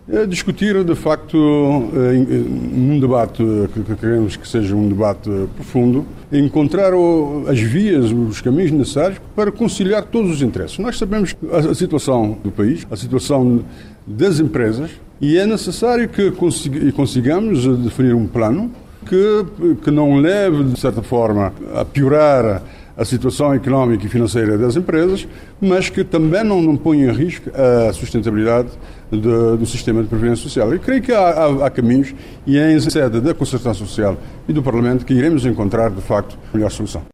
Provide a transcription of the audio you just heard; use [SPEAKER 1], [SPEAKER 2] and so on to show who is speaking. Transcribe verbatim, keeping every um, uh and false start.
[SPEAKER 1] É discutir, de facto, num debate que queremos que seja um debate profundo, encontrar as vias, os caminhos necessários para conciliar todos os interesses. Nós sabemos a situação do país, a situação das empresas, e é necessário que consigamos definir um plano que, que não leve, de certa forma, a piorar a situação económica e financeira das empresas, mas que também não, não ponha em risco a sustentabilidade de, do sistema de previdência social. Eu creio que há, há, há caminhos, e é em sede da concertação social e do Parlamento que iremos encontrar, de facto, a melhor solução.